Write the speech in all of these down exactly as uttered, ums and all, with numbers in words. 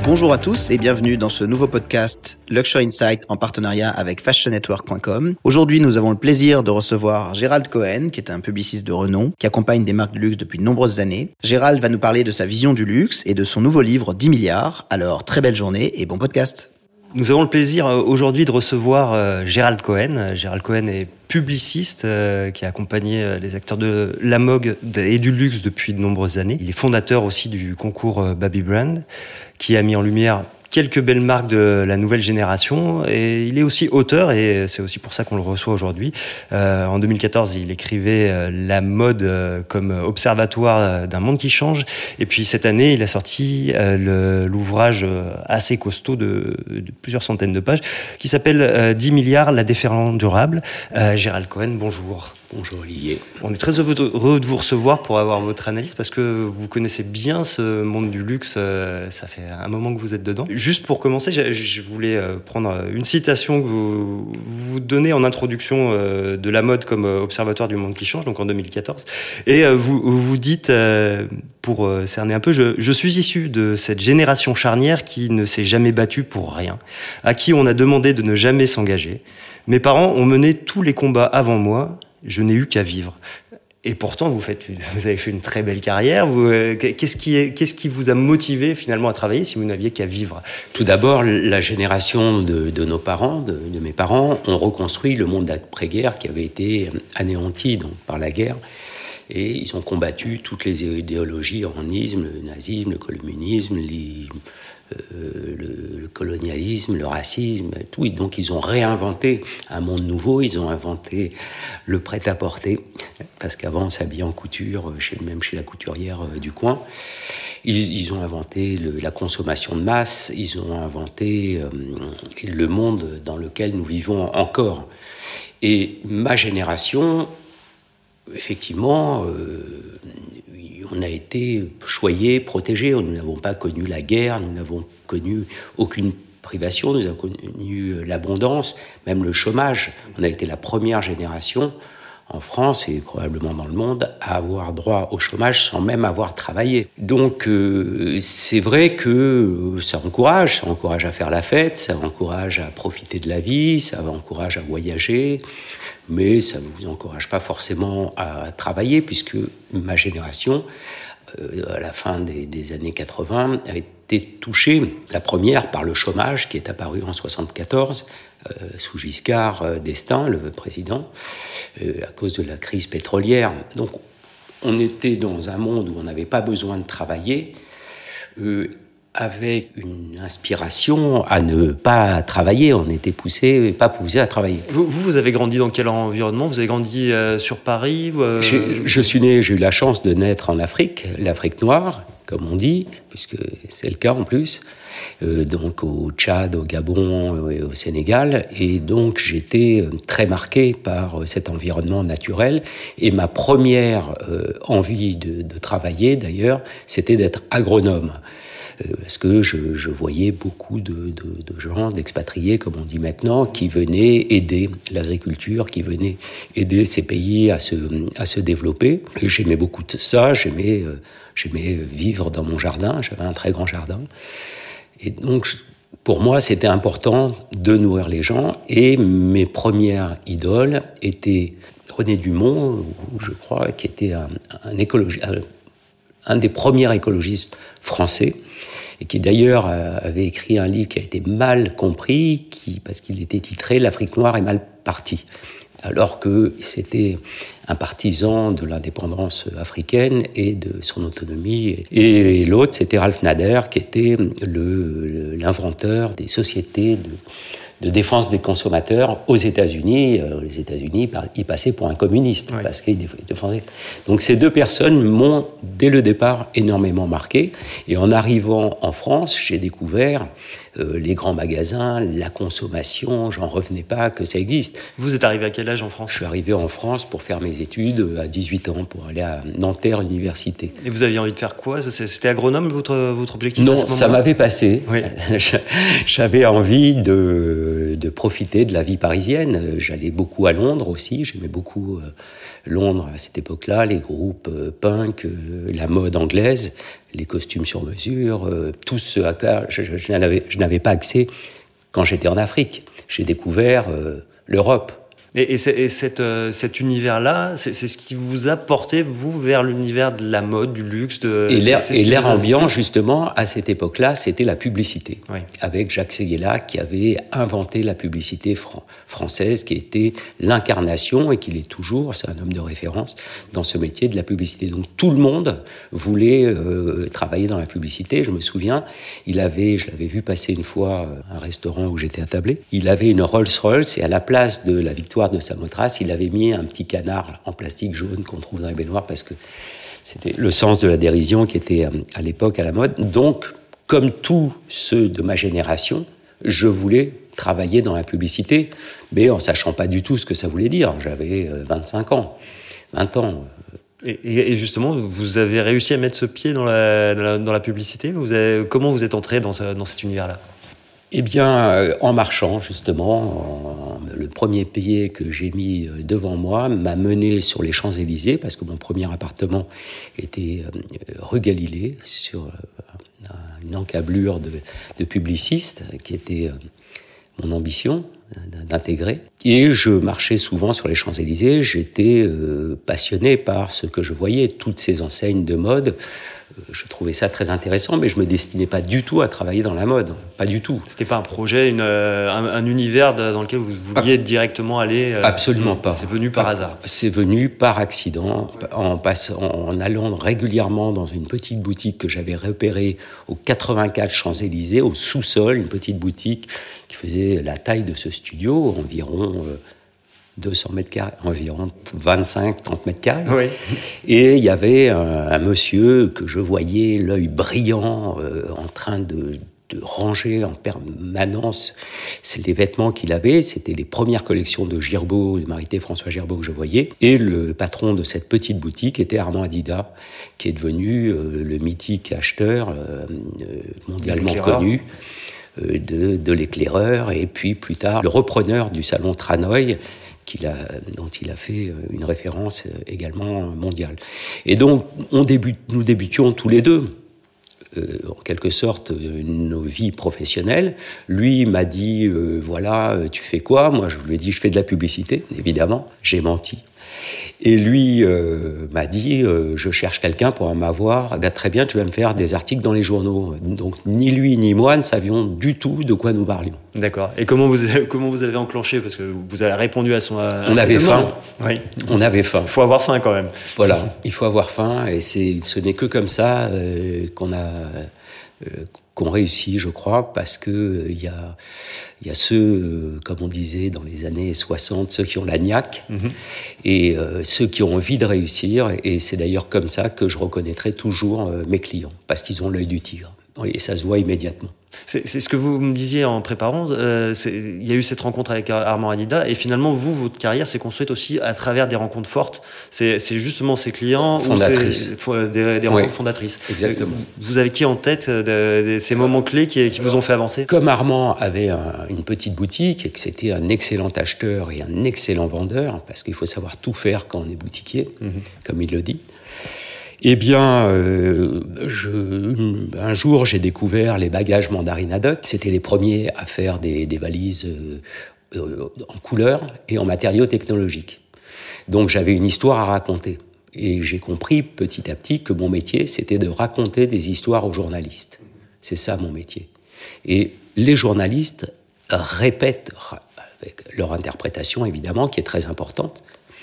Bonjour à tous et bienvenue dans ce nouveau podcast Luxury Insight en partenariat avec fashion network point com. Aujourd'hui, nous avons le plaisir de recevoir Gérald Cohen, qui est un publiciste de renom, qui accompagne des marques de luxe depuis de nombreuses années. Gérald va nous parler de sa vision du luxe et de son nouveau livre dix milliards. Alors, très belle journée et bon podcast. Nous avons le plaisir aujourd'hui de recevoir euh, Gérald Cohen. Gérald Cohen est publiciste euh, qui a accompagné euh, les acteurs de la mode et du luxe depuis de nombreuses années. Il est fondateur aussi du concours euh, Baby Brand, qui a mis en lumière quelques belles marques de la nouvelle génération, et il est aussi auteur, et c'est aussi pour ça qu'on le reçoit aujourd'hui. Euh, en deux mille quatorze, il écrivait euh, la mode euh, comme observatoire euh, d'un monde qui change, et puis cette année, il a sorti euh, le, l'ouvrage euh, assez costaud de, de plusieurs centaines de pages, qui s'appelle euh, dix milliards, la déferlante durable. Euh, Gérald Cohen, bonjour. Bonjour Olivier. On est très heureux de vous recevoir pour avoir votre analyse, parce que vous connaissez bien ce monde du luxe, euh, ça fait un moment que vous êtes dedans. Juste pour commencer, je voulais prendre une citation que vous, vous donnez en introduction de la mode comme observatoire du monde qui change, donc en deux mille quatorze. Et vous, vous dites, pour cerner un peu, je, je suis issu de cette génération charnière qui ne s'est jamais battue pour rien, à qui on a demandé de ne jamais s'engager. Mes parents ont mené tous les combats avant moi, je n'ai eu qu'à vivre. Et pourtant, vous, faites, vous avez fait une très belle carrière. Vous, euh, qu'est-ce, qui est, qu'est-ce qui vous a motivé finalement à travailler si vous n'aviez qu'à vivre ? Tout d'abord, la génération de, de nos parents, de, de mes parents, ont reconstruit le monde d'après-guerre qui avait été anéanti donc, par la guerre. Et ils ont combattu toutes les idéologies, le isme, le nazisme, le communisme, les, euh, le, le colonialisme, le racisme, tout. Donc ils ont réinventé un monde nouveau, ils ont inventé le prêt-à-porter, parce qu'avant on s'habillait en couture, chez, même chez la couturière euh, du coin. Ils, ils ont inventé le, la consommation de masse, ils ont inventé euh, le monde dans lequel nous vivons encore. Et ma génération... Effectivement, euh, on a été choyés, protégés. Nous n'avons pas connu la guerre, nous n'avons connu aucune privation, nous avons connu l'abondance, même le chômage. On a été la première génération en France et probablement dans le monde à avoir droit au chômage sans même avoir travaillé. Donc euh, c'est vrai que ça encourage, ça encourage à faire la fête, ça encourage à profiter de la vie, ça encourage à voyager. Mais ça ne vous encourage pas forcément à travailler, puisque ma génération, euh, à la fin des, des années quatre-vingts, a été touchée, la première, par le chômage qui est apparu en soixante-quatorze, euh, sous Giscard euh, d'Estaing, le président, euh, à cause de la crise pétrolière. Donc, on était dans un monde où on n'avait pas besoin de travailler, euh, avec une inspiration à ne pas travailler. On était poussé, pas poussé à travailler. Vous, vous avez grandi dans quel environnement ? Vous avez grandi euh, sur Paris euh... Je suis né, j'ai eu la chance de naître en Afrique, l'Afrique noire, comme on dit, puisque c'est le cas en plus, euh, donc au Tchad, au Gabon et au Sénégal. Et donc j'étais très marqué par cet environnement naturel. Et ma première euh, envie de, de travailler, d'ailleurs, c'était d'être agronome. Parce que je, je voyais beaucoup de, de, de gens, d'expatriés, comme on dit maintenant, qui venaient aider l'agriculture, qui venaient aider ces pays à se, à se développer. Et j'aimais beaucoup de ça, j'aimais, euh, j'aimais vivre dans mon jardin, j'avais un très grand jardin. Et donc, pour moi, c'était important de nourrir les gens. Et mes premières idoles étaient René Dumont, je crois, qui était un, un écologiste, un, un des premiers écologistes français, et qui d'ailleurs avait écrit un livre qui a été mal compris, qui, parce qu'il était titré « L'Afrique noire est mal partie », alors que c'était un partisan de l'indépendance africaine et de son autonomie. Et l'autre, c'était Ralph Nader, qui était le, l'inventeur des sociétés de, de défense des consommateurs aux États-Unis. Les États-Unis, ils passaient pour un communiste, oui, parce qu'ils défendaient. Donc ces deux personnes m'ont, dès le départ, énormément marqué. Et en arrivant en France, j'ai découvert euh, les grands magasins, la consommation, j'en revenais pas que ça existe. Vous êtes arrivé à quel âge en France ? Je suis arrivé en France pour faire mes études à dix-huit ans, pour aller à Nanterre Université. Et vous aviez envie de faire quoi ? C'était agronome, votre, votre objectif ? Non, à ce moment-là ? Ça m'avait passé. Oui. J'avais envie de, de profiter de la vie parisienne. J'allais beaucoup à Londres aussi, j'aimais beaucoup euh, Londres à cette époque-là, les groupes euh, punk, euh, la mode anglaise. les costumes sur mesure, euh, tout ce à quoi je, je, je, n'avais, je n'avais pas accès quand j'étais en Afrique. J'ai découvert euh, l'Europe. Et, et, et cette, euh, cet univers-là, c'est, c'est ce qui vous a porté, vous, vers l'univers de la mode, du luxe. De, et l'air, c'est, c'est et l'air a... ambiant, justement, à cette époque-là, c'était la publicité. Oui. Avec Jacques Séguéla, qui avait inventé la publicité fran- française, qui était l'incarnation, et qu'il est toujours, c'est un homme de référence, dans ce métier de la publicité. Donc tout le monde voulait euh, travailler dans la publicité. Je me souviens, il avait, je l'avais vu passer une fois à un restaurant où j'étais attablé, il avait une Rolls-Royce, et à la place de la Victoire de Samothrace, il avait mis un petit canard en plastique jaune qu'on trouve dans les baignoires parce que c'était le sens de la dérision qui était à l'époque à la mode. Donc, comme tous ceux de ma génération, je voulais travailler dans la publicité, mais en sachant pas du tout ce que ça voulait dire. J'avais vingt-cinq ans, vingt ans. Et, et justement, vous avez réussi à mettre ce pied dans la, dans la, dans la publicité. Vous avez, comment vous êtes entré dans, ce, dans cet univers-là ? Eh bien, euh, en marchant, justement, en, le premier pied que j'ai mis devant moi m'a mené sur les Champs-Élysées, parce que mon premier appartement était euh, rue Galilée, sur euh, une encablure de, de publiciste, qui était euh, mon ambition d'intégrer. Et je marchais souvent sur les Champs-Élysées, j'étais euh, passionné par ce que je voyais, toutes ces enseignes de mode. Je trouvais ça très intéressant, mais je me destinais pas du tout à travailler dans la mode, pas du tout. C'était pas un projet, une, euh, un, un univers de, dans lequel vous vouliez ah, directement aller euh, Absolument pas. C'est venu par ah, hasard. C'est venu par accident, en, passant, en allant régulièrement dans une petite boutique que j'avais repérée au quatre-vingt-quatre Champs-Élysées, au sous-sol, une petite boutique qui faisait la taille de ce studio, environ euh, deux cents mètres carrés, environ vingt-cinq trente mètres carrés. Oui. Et il y avait un, un monsieur que je voyais, l'œil brillant, euh, en train de, de ranger en permanence c'est les vêtements qu'il avait. C'était les premières collections de Girbaud, de Marité François Girbaud que je voyais. Et le patron de cette petite boutique était Armand Adida, qui est devenu euh, le mythique acheteur euh, mondialement connu euh, de, de l'éclaireur, et puis plus tard le repreneur du salon Tranoï, qu'il a, dont il a fait une référence également mondiale. Et donc, on débute, nous débutions tous les deux, euh, en quelque sorte, nos vies professionnelles. Lui m'a dit, euh, voilà, tu fais quoi ? Moi, je lui ai dit, je fais de la publicité, évidemment. J'ai menti. Et lui euh, m'a dit, euh, je cherche quelqu'un pour m'avoir. Eh bien, très bien, tu vas me faire des articles dans les journaux. Donc, ni lui ni moi ne savions du tout de quoi nous parlions. D'accord. Et comment vous avez, comment vous avez enclenché ? Parce que vous avez répondu à son. À On avait faim. Oui. On avait faim. Il faut avoir faim quand même. Voilà, il faut avoir faim, et c'est, ce n'est que comme ça euh, qu'on a. Euh, qu'on réussit, je crois, parce que il euh, y a il y a ceux, euh, comme on disait dans les années soixante, ceux qui ont la niaque, mm-hmm. et euh, ceux qui ont envie de réussir. Et c'est d'ailleurs comme ça que je reconnaîtrai toujours euh, mes clients, parce qu'ils ont l'œil du tigre. Et ça se voit immédiatement. C'est, c'est ce que vous me disiez en préparant. Euh, il y a eu cette rencontre avec Armand Adida, et finalement, vous, votre carrière s'est construite aussi à travers des rencontres fortes. C'est, c'est justement ces clients, fondatrices, ou c'est, des, des rencontres oui, fondatrices. Exactement. Vous avez qui en tête de, de ces moments clés qui, qui vous ont fait avancer ? Comme Armand avait un, une petite boutique et que c'était un excellent acheteur et un excellent vendeur, parce qu'il faut savoir tout faire quand on est boutiquier, mm-hmm. comme il le dit. Eh bien, euh, je, un jour, j'ai découvert les bagages Mandarine Haddock. C'était les premiers à faire des, des valises euh, euh, en couleur et en matériaux technologiques. Donc, j'avais une histoire à raconter. Et j'ai compris petit à petit que mon métier, c'était de raconter des histoires aux journalistes. C'est ça, mon métier. Et les journalistes répètent, avec leur interprétation, évidemment, qui est très importante,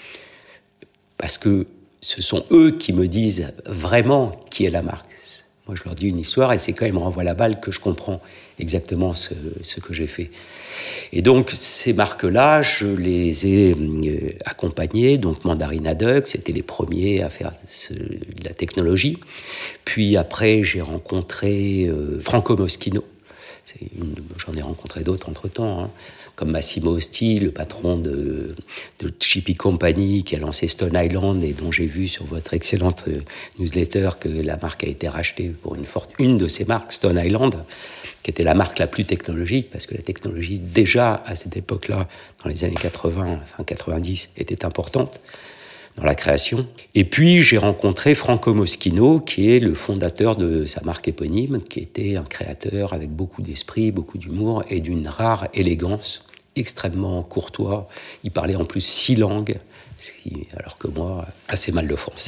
parce que ce sont eux qui me disent vraiment qui est la marque. Moi, je leur dis une histoire et c'est quand ils me renvoient la balle que je comprends exactement ce, ce que j'ai fait. Et donc, ces marques-là, je les ai euh, accompagnées. Donc, Mandarine Haddock, c'était les premiers à faire ce, la technologie. Puis après, j'ai rencontré euh, Franco Moschino. C'est une, j'en ai rencontré d'autres entre-temps, hein, comme Massimo Osti, le patron de, de Chippy Company, qui a lancé Stone Island et dont j'ai vu sur votre excellente newsletter que la marque a été rachetée pour une forte, une de ces marques, Stone Island, qui était la marque la plus technologique, parce que la technologie, déjà à cette époque-là, dans les années quatre-vingts, enfin quatre-vingt-dix, était importante. dans la création. Et puis, j'ai rencontré Franco Moschino, qui est le fondateur de sa marque éponyme, qui était un créateur avec beaucoup d'esprit, beaucoup d'humour et d'une rare élégance, extrêmement courtois. Il parlait en plus six langues, ce qui, alors que moi, assez mal le français.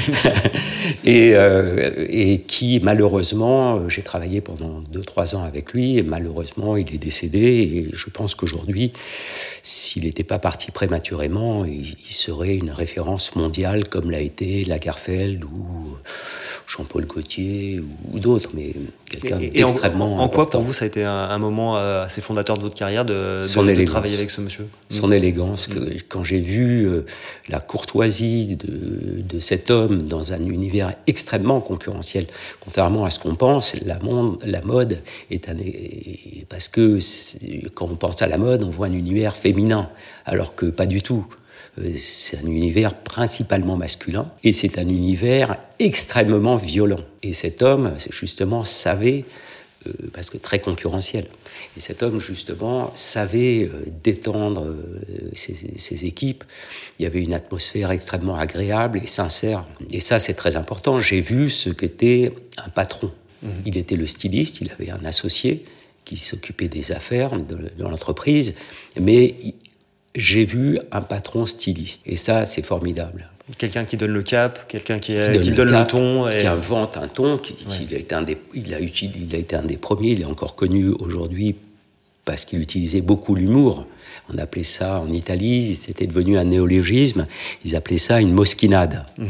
et, euh, et qui, malheureusement, j'ai travaillé pendant deux trois ans avec lui, et malheureusement, il est décédé. Et je pense qu'aujourd'hui, s'il n'était pas parti prématurément, il, il serait une référence mondiale, comme l'a été Lagerfeld ou Jean-Paul Gaultier ou, ou d'autres, mais quelqu'un et, et d'extrêmement en, en, en quoi, important. pour vous, ça a été un, un moment euh, assez fondateur de votre carrière de, Son de, élégance. de travailler avec ce monsieur? Son mmh. élégance. Que, quand j'ai vu euh, la courtoisie de, de cet homme dans un univers extrêmement concurrentiel, contrairement à ce qu'on pense, la, monde, la mode est un... Parce que quand on pense à la mode, on voit un univers féminin, alors que pas du tout. C'est un univers principalement masculin et c'est un univers extrêmement violent. Et cet homme, justement, savait, euh, parce que très concurrentiel, et cet homme, justement, savait euh, détendre euh, ses, ses équipes. Il y avait une atmosphère extrêmement agréable et sincère. Et ça, c'est très important. J'ai vu ce qu'était un patron. Mmh. Il était le styliste, il avait un associé qui s'occupait des affaires de, de l'entreprise, mais... Il, j'ai vu un patron styliste. Et ça, c'est formidable. Quelqu'un qui donne le cap, quelqu'un qui, qui donne, qui le, donne cap, le ton. Et... Qui invente un ton. Qui, ouais. qui a été un des, il, a utilisé, il a été un des premiers. Il est encore connu aujourd'hui parce qu'il utilisait beaucoup l'humour. On appelait ça, en Italie, c'était devenu un néologisme. Ils appelaient ça une moschinade. Mmh.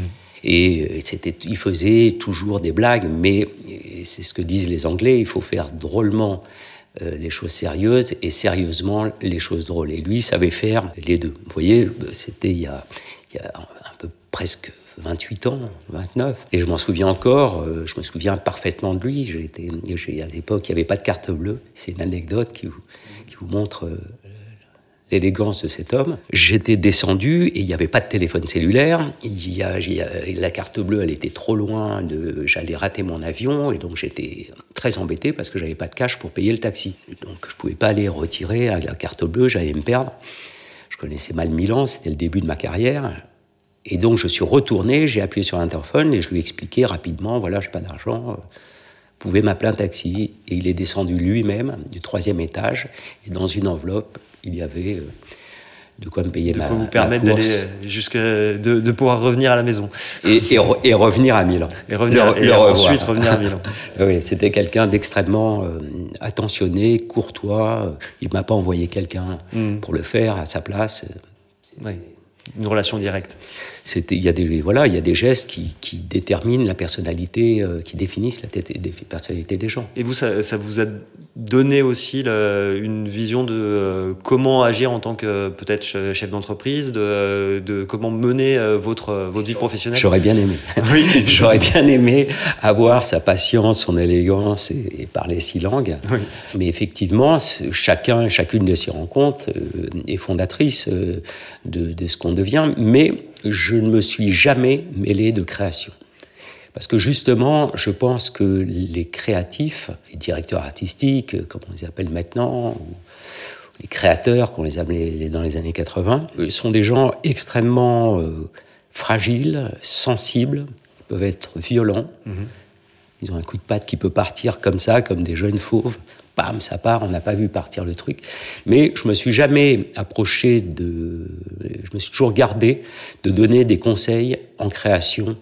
Et c'était, il faisait toujours des blagues, mais c'est ce que disent les Anglais, il faut faire drôlement Euh, les choses sérieuses et sérieusement les choses drôles. Et lui savait faire les deux. Vous voyez, c'était il y a, il y a un peu presque vingt-huit ans, vingt-neuf. Et je m'en souviens encore, euh, je me souviens parfaitement de lui. J'ai été, j'ai, à l'époque, il n'y avait pas de carte bleue. C'est une anecdote qui vous, qui vous montre euh, l'élégance de cet homme. J'étais descendu et il n'y avait pas de téléphone cellulaire. Il y a, il y a, la carte bleue, elle était trop loin. De, j'allais rater mon avion et donc j'étais très embêté parce que j'avais pas de cash pour payer le taxi. Donc je pouvais pas aller retirer la carte bleue, j'allais me perdre. Je connaissais mal Milan, c'était le début de ma carrière. Et donc je suis retourné, j'ai appuyé sur l'interphone et je lui ai expliqué rapidement, voilà, j'ai pas d'argent, vous pouvez m'appeler un taxi. Et il est descendu lui-même du troisième étage et dans une enveloppe, il y avait euh, de quoi me payer de ma, quoi vous permettre ma d'aller jusque de, de pouvoir revenir à la maison et, et, re, et revenir à Milan et revenir le, et le ensuite revenir à Milan. Oui, c'était quelqu'un d'extrêmement euh, attentionné, courtois. Il m'a pas envoyé quelqu'un mm. pour le faire à sa place. Oui. Une relation directe. C'était, il y a des, voilà, il y a des gestes qui, qui déterminent la personnalité, euh, qui définissent la tête, des personnalités des gens. Et vous, ça, ça vous a donné aussi le, une vision de euh, comment agir en tant que peut-être chef d'entreprise, de, de comment mener euh, votre votre vie professionnelle. J'aurais bien aimé. Oui. J'aurais bien aimé avoir sa patience, son élégance et, et parler six langues. Oui. Mais effectivement, chacun, chacune de ces rencontres euh, est fondatrice euh, de, de ce qu'on devient. Mais je ne me suis jamais mêlé de création. Parce que justement, je pense que les créatifs, les directeurs artistiques, comme on les appelle maintenant, ou les créateurs, qu'on les appelait dans les années quatre-vingts, sont des gens extrêmement euh, fragiles, sensibles, ils peuvent être violents. Mmh. Ils ont un coup de patte qui peut partir comme ça, comme des jeunes fauves. Bam, ça part, on n'a pas vu partir le truc. Mais je me suis jamais approché de... Je me suis toujours gardé de donner des conseils en création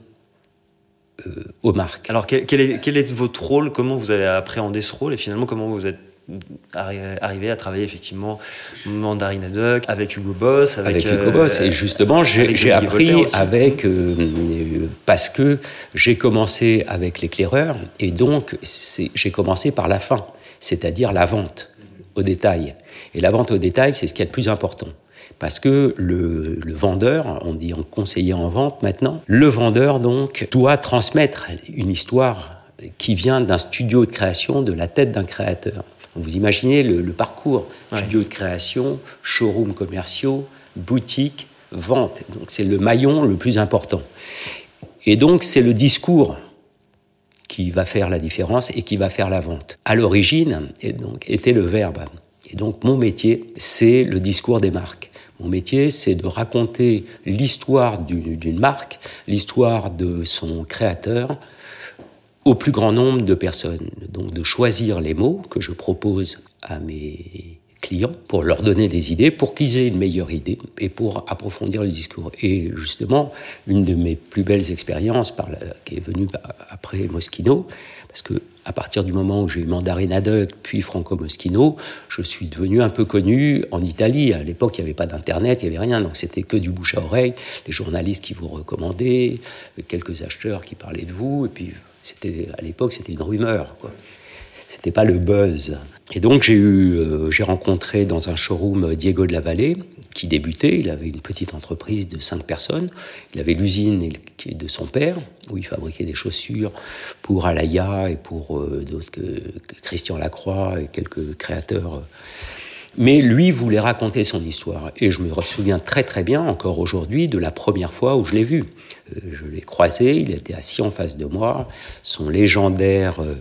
euh, aux marques. Alors, quel, quel, est, quel est votre rôle? Comment vous avez appréhendé ce rôle? Et finalement, comment vous êtes arrivé à travailler effectivement Mandarine Haddock, avec Hugo Boss, avec, avec Hugo euh, Boss. Et justement, j'ai, j'ai appris avec euh, parce que j'ai commencé avec l'éclaireur et donc c'est, j'ai commencé par la fin, c'est-à-dire la vente au détail. Et la vente au détail, c'est ce qu'il y a de plus important. Parce que le, le vendeur, on dit en conseiller en vente maintenant, le vendeur donc doit transmettre une histoire qui vient d'un studio de création, de la tête d'un créateur. Vous imaginez le, le parcours, ouais. Studio de création, showroom commerciaux, boutique, vente. Donc c'est le maillon le plus important. Et donc c'est le discours qui va faire la différence et qui va faire la vente. À l'origine, et donc, était le verbe. Et donc mon métier, c'est le discours des marques. Mon métier, c'est de raconter l'histoire d'une, d'une marque, l'histoire de son créateur, au plus grand nombre de personnes. Donc de choisir les mots que je propose à mes clients pour leur donner des idées, pour qu'ils aient une meilleure idée et pour approfondir le discours. Et justement, une de mes plus belles expériences par la, qui est venue après Moschino, parce que à partir du moment où j'ai eu Mandarina Duck, puis Franco Moschino, je suis devenu un peu connu en Italie. À l'époque, il n'y avait pas d'internet, il n'y avait rien, donc c'était que du bouche à oreille, les journalistes qui vous recommandaient, quelques acheteurs qui parlaient de vous, et puis c'était, à l'époque, c'était une rumeur, quoi. C'était pas le buzz. Et donc j'ai eu, euh, j'ai rencontré dans un showroom Diego de la Vallée, qui débutait. Il avait une petite entreprise de cinq personnes. Il avait l'usine de son père, où il fabriquait des chaussures pour Alaya et pour euh, d'autres que, que Christian Lacroix et quelques créateurs. Mais lui voulait raconter son histoire. Et je me souviens très très bien, encore aujourd'hui, de la première fois où je l'ai vu. Euh, je l'ai croisé, il était assis en face de moi. Son légendaire Euh,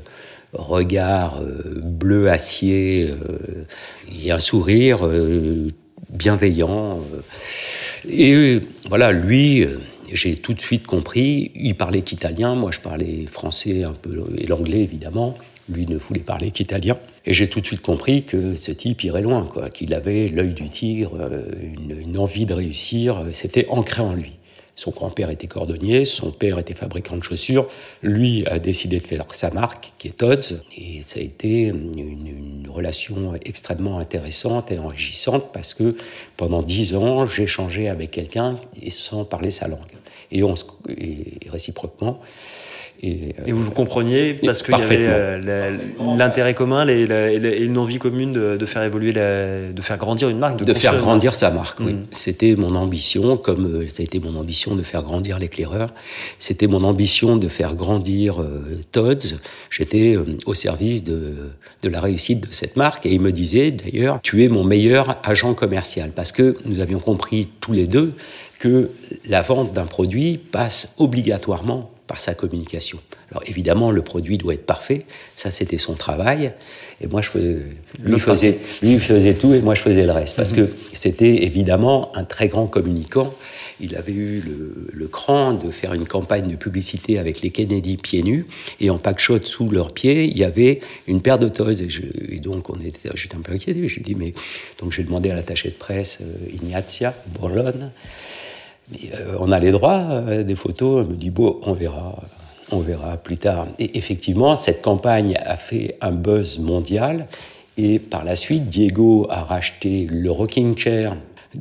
regard euh, bleu acier euh, et un sourire euh, bienveillant. Euh, et euh, voilà, lui, euh, j'ai tout de suite compris, il parlait qu'italien, moi je parlais français un peu, et l'anglais évidemment, lui ne voulait parler qu'italien. Et j'ai tout de suite compris que ce type irait loin, quoi, qu'il avait l'œil du tigre, euh, une, une envie de réussir, c'était ancré en lui. Son grand-père était cordonnier, son père était fabricant de chaussures. Lui a décidé de faire sa marque, qui est Tod's. Et ça a été une, une relation extrêmement intéressante et enrichissante parce que pendant dix ans, j'échangeais avec quelqu'un et sans parler sa langue. Et, on, et réciproquement. Et, et vous vous compreniez parce qu'il y avait euh, la, l'intérêt commun et, la, et une envie commune de, de faire évoluer, la, de faire grandir une marque, de, de faire grandir sa marque. Mmh. Oui, c'était mon ambition, comme ça a été mon ambition de faire grandir l'éclaireur. C'était mon ambition de faire grandir euh, Tod's. J'étais euh, au service de de la réussite de cette marque et il me disait d'ailleurs, tu es mon meilleur agent commercial parce que nous avions compris tous les deux que la vente d'un produit passe obligatoirement par sa communication. Alors évidemment, le produit doit être parfait, ça c'était son travail, et moi je faisais, lui, faisait, lui faisait tout et moi je faisais le reste, parce que c'était évidemment un très grand communicant. Il avait eu le, le cran de faire une campagne de publicité avec les Kennedy pieds nus, et en packshot sous leurs pieds, il y avait une paire de Tod's, et, je, et donc on était, j'étais un peu inquiété, je lui ai dit, mais donc j'ai demandé à l'attaché de presse, euh, Ignazia Borlone, mais, euh, on a les droits euh, des photos. Elle me dit, bon, on verra, on verra plus tard. Et effectivement, cette campagne a fait un buzz mondial. Et par la suite, Diego a racheté le rocking chair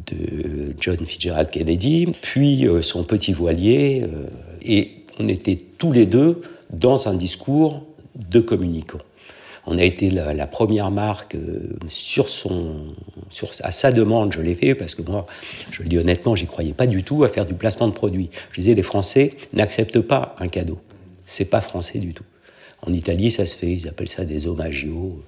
de John Fitzgerald Kennedy, puis euh, son petit voilier. Euh, et on était tous les deux dans un discours de communicants. On a été la, la première marque euh, sur son, sur, à sa demande, je l'ai fait, parce que moi, je le dis honnêtement, j'y croyais pas du tout à faire du placement de produits. Je disais, les Français n'acceptent pas un cadeau. C'est pas français du tout. En Italie, ça se fait, ils appellent ça des omagio.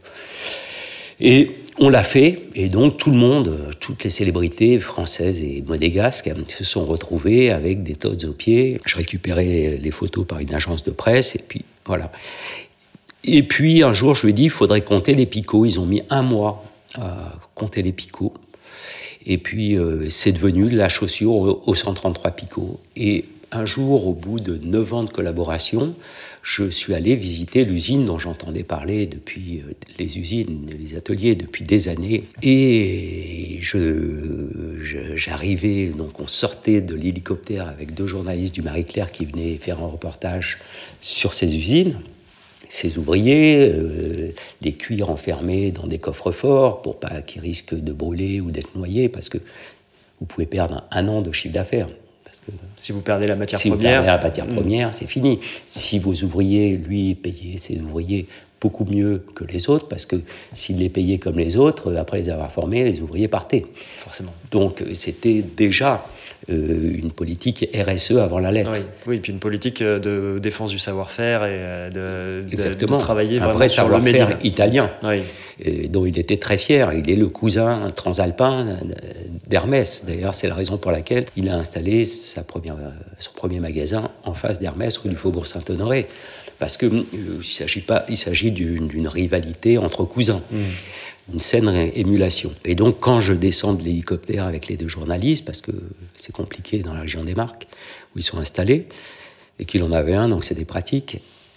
Et on l'a fait, et donc tout le monde, toutes les célébrités françaises et monégasques se sont retrouvées avec des Tod's aux pieds. Je récupérais les photos par une agence de presse, et puis voilà. Et puis, un jour, je lui ai dit, il faudrait compter les picots. Ils ont mis un mois à compter les picots. Et puis, euh, c'est devenu la chaussure aux cent trente-trois picots. Et un jour, au bout de neuf ans de collaboration, je suis allé visiter l'usine dont j'entendais parler depuis euh, les usines, les ateliers, depuis des années. Et je, je, j'arrivais, donc on sortait de l'hélicoptère avec deux journalistes du Marie-Claire qui venaient faire un reportage sur ces usines. Ces ouvriers, euh, les cuirs enfermés dans des coffres forts pour pas qu'ils risquent de brûler ou d'être noyés, parce que vous pouvez perdre un, un an de chiffre d'affaires. Parce que si vous perdez la matière si première, vous perdez la matière première, mmh. c'est fini. Si vos ouvriers, lui, payaient ses ouvriers beaucoup mieux que les autres, parce que s'il les payait comme les autres, après les avoir formés, les ouvriers partaient. Forcément. Donc c'était déjà euh, une politique R S E avant la lettre. Oui, oui, et puis une politique de défense du savoir-faire et de, Exactement. de, de travailler un vraiment vrai sur le savoir-faire italien, oui. et dont il était très fier. Il est le cousin transalpin d'Hermès. D'ailleurs, c'est la raison pour laquelle il a installé sa première, son premier magasin en face d'Hermès, rue du Faubourg Saint-Honoré. parce que euh, il s'agit pas, il s'agit d'une, d'une rivalité entre cousins, mmh. une saine émulation. Et donc, quand je descends de l'hélicoptère avec les deux journalistes, parce que c'est compliqué dans la région des Marques où ils sont installés, et qu'il en avait un, donc c'était pratique.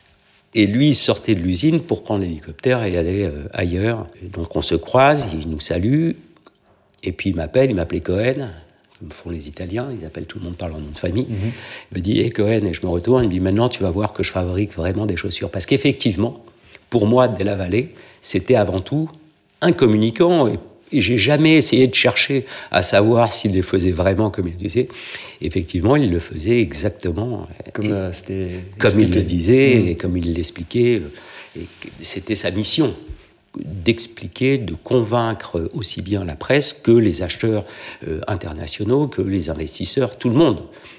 Et lui, il sortait de l'usine pour prendre l'hélicoptère et aller euh, ailleurs. Et donc, on se croise, il nous salue, et puis il m'appelle, il m'appelait Cohen. Comme font les Italiens, ils appellent tout le monde par leur nom de famille. Mm-hmm. Il me dit hey, « Cohen », et je me retourne, il me dit « Maintenant, tu vas voir que je fabrique vraiment des chaussures. » Parce qu'effectivement, pour moi, dès la vallée, c'était avant tout un communicant, et, et j'ai jamais essayé de chercher à savoir s'il les faisait vraiment comme il disait. Effectivement, il le faisait exactement comme, euh, c'était comme il le disait, mm. et comme il l'expliquait. Et c'était sa mission, d'expliquer, de convaincre aussi bien la presse que les acheteurs euh, internationaux, que les investisseurs, tout le monde,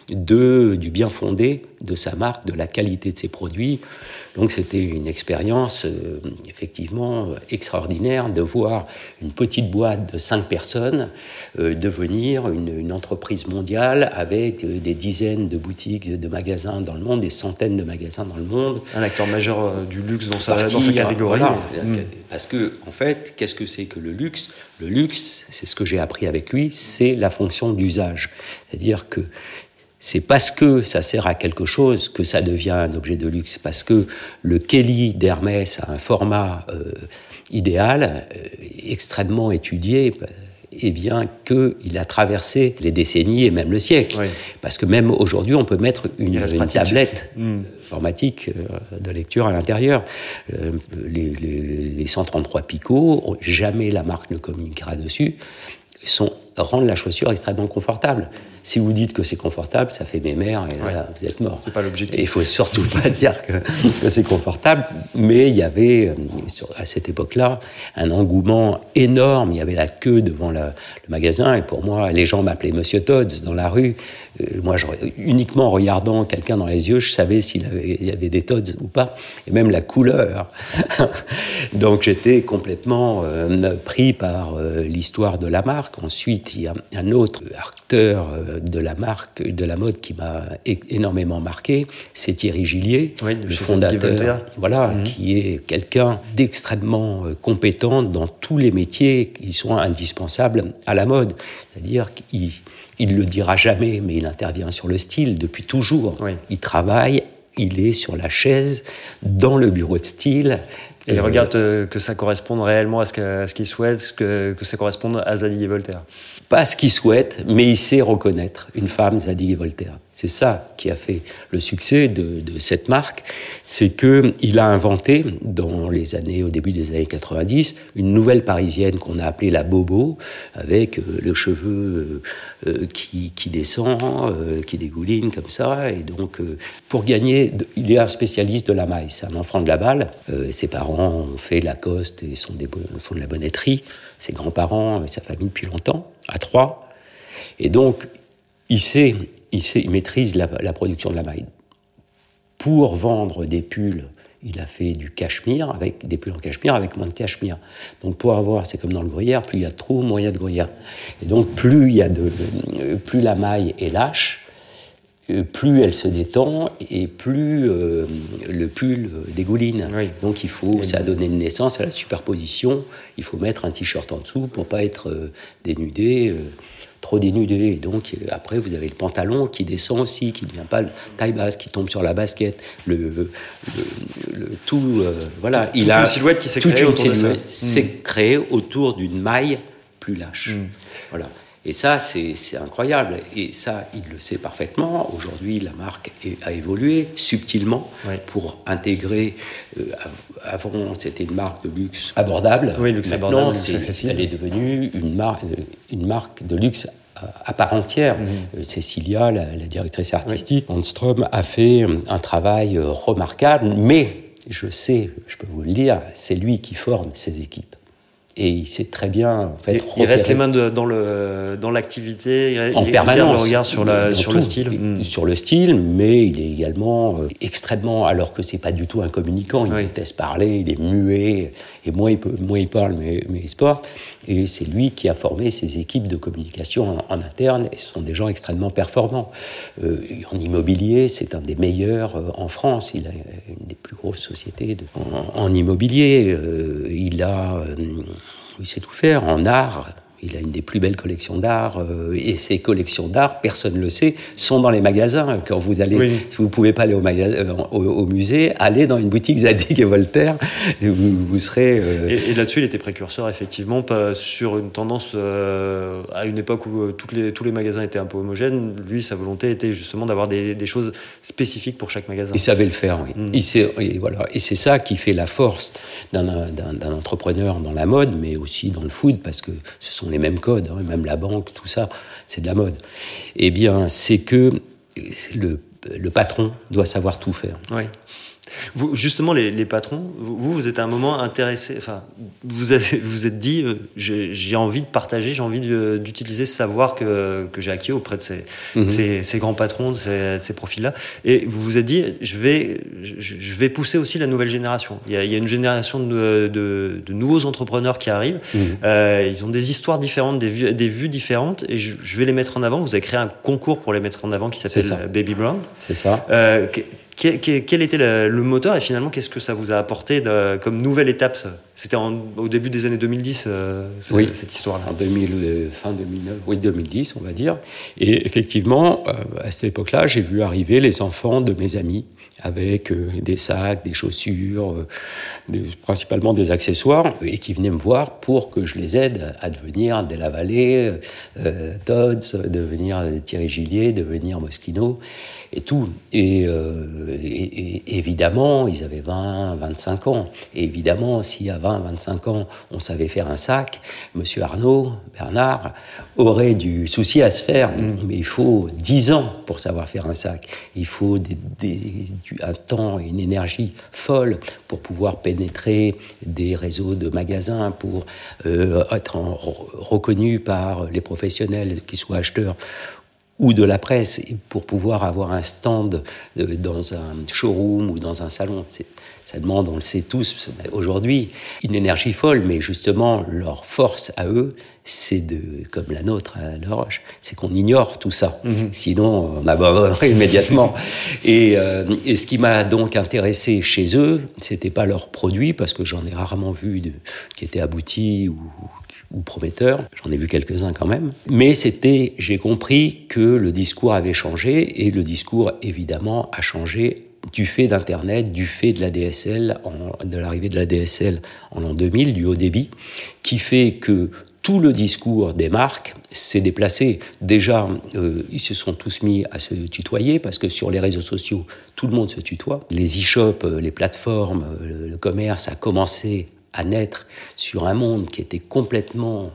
de, du bien fondé de sa marque, de la qualité de ses produits. Donc c'était une expérience euh, effectivement extraordinaire de voir une petite boîte de cinq personnes euh, devenir une, une entreprise mondiale avec euh, des dizaines de boutiques, de magasins dans le monde, des centaines de magasins dans le monde. Un acteur majeur euh, du luxe dans sa, dans sa catégorie. Voilà, mmh. Parce que en fait, qu'est-ce que c'est que le luxe ? Le luxe, c'est ce que j'ai appris avec lui, c'est la fonction d'usage. C'est-à-dire que c'est parce que ça sert à quelque chose que ça devient un objet de luxe. Parce que le Kelly d'Hermès a un format euh, idéal, euh, extrêmement étudié, et bien qu'il a traversé les décennies et même le siècle. Oui. Parce que même aujourd'hui, on peut mettre une, une tablette mmh. informatique euh, de lecture à l'intérieur. Euh, les, les, les cent trente-trois picots, jamais la marque ne communiquera dessus, sont, rendent la chaussure extrêmement confortable. Si vous dites que c'est confortable, ça fait mémère et là, ouais. vous êtes mort. C'est pas l'objectif. Et il faut surtout pas dire que, que c'est confortable. Mais il y avait, sur, à cette époque-là, un engouement énorme. Il y avait la queue devant la, le magasin. Et pour moi, les gens m'appelaient Monsieur Todds dans la rue. Euh, moi, je, uniquement en regardant quelqu'un dans les yeux, je savais s'il avait, il y avait des Todds ou pas. Et même la couleur. Donc j'étais complètement euh, pris par euh, l'histoire de la marque. Ensuite, il y a un autre acteur euh, de la marque, de la mode qui m'a é- énormément marqué, c'est Thierry Gillier, oui, le fondateur, voilà, mmh. qui est quelqu'un d'extrêmement compétent dans tous les métiers qui sont indispensables à la mode. C'est-à-dire qu'il il le dira jamais, mais il intervient sur le style depuis toujours. Oui. Il travaille, il est sur la chaise, dans le bureau de style. Et il euh, regarde euh, que ça corresponde réellement à ce, que, à ce qu'il souhaite, que, que ça corresponde à Zadig et Voltaire. Pas ce qu'il souhaite, mais il sait reconnaître une femme, Zadig et Voltaire. C'est ça qui a fait le succès de, de cette marque, c'est qu'il a inventé, dans les années, au début des années quatre-vingt-dix, une nouvelle parisienne qu'on a appelée la Bobo, avec euh, le cheveu euh, qui, qui descend, euh, qui dégouline comme ça, et donc euh, pour gagner, il est un spécialiste de la maille, c'est un enfant de la balle, euh, ses parents ont fait Lacoste et sont des, font de la bonnetterie, ses grands-parents et sa famille depuis longtemps, à Troyes, et donc il sait... Il, sait, il maîtrise la, la production de la maille. Pour vendre des pulls, il a fait du cachemire, avec des pulls en cachemire, avec moins de cachemire. Donc pour avoir, c'est comme dans le gruyère, plus il y a de trous, moins il y a de gruyère. Et donc plus, il y a de, de, plus la maille est lâche, plus elle se détend et plus euh, le pull dégouline. Oui. Donc il faut, ça a donné une naissance à la superposition. Il faut mettre un t-shirt en dessous pour pas être euh, dénudé. Euh, trop dénudé, et donc après vous avez le pantalon qui descend aussi, qui ne devient pas taille basse, qui tombe sur la basket, le, le, le, le tout, euh, voilà, toute il a une silhouette qui s'est créée autour de ça. C'est mmh. créé autour d'une maille plus lâche, mmh. voilà. Et ça, c'est, c'est incroyable. Et ça, il le sait parfaitement. Aujourd'hui, la marque est, a évolué subtilement oui. pour intégrer... Euh, avant, c'était une marque de luxe abordable. Oui, luxe Maintenant, abordable, c'est, luxe accessible. Elle est devenue une marque, une marque de luxe à part entière. Mmh. Cécilia, la, la directrice artistique, oui. Holmström, a fait un travail remarquable. Mais, je sais, je peux vous le dire, c'est lui qui forme ses équipes. Et il sait très bien, en fait, il, il reste les mains de, dans, le, dans l'activité, il, en il permanence. Le regard sur, la, sur le style. Mmh. Sur le style, mais il est également euh, extrêmement, alors que c'est pas du tout un communicant, il oui. déteste parler, il est muet, et moins il, peut, moins il parle, mais, mais il se porte. Et c'est lui qui a formé ses équipes de communication en, en interne, et ce sont des gens extrêmement performants. Euh, en immobilier, c'est un des meilleurs euh, en France, il a une des plus grosses sociétés de, en, en immobilier, euh, il a... Euh, il sait tout faire en art. Il a une des plus belles collections d'art, euh, et ces collections d'art, personne ne le sait, sont dans les magasins. Quand vous allez, oui. si vous ne pouvez pas aller au, maga- euh, au, au musée, allez dans une boutique Zadig et Voltaire, et vous, vous serez... Euh... Et, et là-dessus, il était précurseur, effectivement, pas sur une tendance euh, à une époque où euh, toutes les, tous les magasins étaient un peu homogènes. Lui, sa volonté était justement d'avoir des, des choses spécifiques pour chaque magasin. Il savait le faire, oui. Mm. Il sait, et, voilà. Et c'est ça qui fait la force d'un, d'un, d'un entrepreneur dans la mode, mais aussi dans le food, parce que ce sont les mêmes codes, hein, même la banque, tout ça, c'est de la mode. Eh bien, c'est que le, le patron doit savoir tout faire. Oui. Vous, justement, les, les patrons, vous, vous êtes à un moment intéressé, enfin, vous avez, vous êtes dit, euh, j'ai, j'ai envie de partager, j'ai envie de, d'utiliser ce savoir que, que j'ai acquis auprès de ces, mm-hmm. ces, ces grands patrons, de ces, de ces profils-là. Et vous vous êtes dit, je vais, je, je vais pousser aussi la nouvelle génération. Il y a, il y a une génération de, de, de nouveaux entrepreneurs qui arrivent. Mm-hmm. Euh, ils ont des histoires différentes, des vues, des vues différentes, et je, je vais les mettre en avant. Vous avez créé un concours pour les mettre en avant qui s'appelle Baby Brown. C'est ça. Euh, Quel, quel était le, le moteur et finalement qu'est-ce que ça vous a apporté de, comme nouvelle étape? C'était en, au début des années deux mille dix, euh, cette, oui, cette histoire-là. En deux mille, euh, fin deux mille neuf, oui deux mille dix on va dire. Et effectivement, euh, à cette époque-là, j'ai vu arriver les enfants de mes amis avec euh, des sacs, des chaussures, euh, des, principalement des accessoires, et qui venaient me voir pour que je les aide à devenir des Lavallée, euh, Dodds, devenir Thierry Gillier, devenir Moschino, et tout. Et, euh, et, et évidemment, ils avaient vingt, vingt-cinq ans. Et évidemment, si à vingt, vingt-cinq ans, on savait faire un sac, Monsieur Arnaud, Bernard, aurait du souci à se faire. Mmh. Mais il faut dix ans pour savoir faire un sac. Il faut des, des, un temps et une énergie folle pour pouvoir pénétrer des réseaux de magasins, pour euh, être en, reconnu par les professionnels, qu'ils soient acheteurs ou de la presse, pour pouvoir avoir un stand dans un showroom ou dans un salon. C'est, ça demande, on le sait tous, aujourd'hui, une énergie folle, mais justement, leur force à eux, c'est de, comme la nôtre à La Roche, c'est qu'on ignore tout ça. Mm-hmm. Sinon, on abandonnerait immédiatement. et, euh, et ce qui m'a donc intéressé chez eux, c'était pas leurs produits, parce que j'en ai rarement vu de, qui étaient aboutis ou ou prometteurs, j'en ai vu quelques-uns quand même, mais c'était, j'ai compris que le discours avait changé, et le discours, évidemment, a changé du fait d'Internet, du fait de la D S L, en, de l'arrivée de la D S L en l'an deux mille, du haut débit, qui fait que tout le discours des marques s'est déplacé. Déjà, euh, ils se sont tous mis à se tutoyer, parce que sur les réseaux sociaux, tout le monde se tutoie. Les e-shops, les plateformes, le commerce a commencé à naître sur un monde qui était complètement